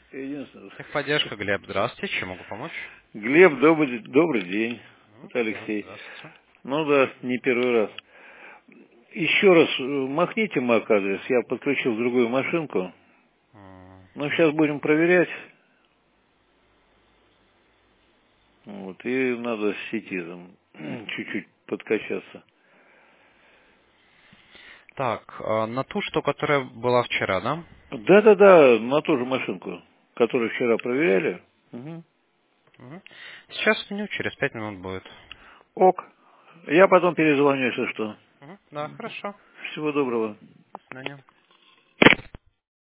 Единственное. Техподдержка, Глеб, здравствуйте, чем могу помочь? Глеб, добрый день. Это Алексей. Здравствуйте. Ну да, не первый раз. Еще раз махните MAC-адрес, я подключил другую машинку. Ну, сейчас будем проверять. Вот, и надо с сети там чуть-чуть подкачаться. Так, на ту, что которая была вчера, да? Да-да-да, на ту же машинку, которую вчера проверяли. Угу. Мгм. Сейчас меню, через 5 минут будет. Ок. Я потом перезвоню, если что. Да, хорошо. Всего доброго. До свидания.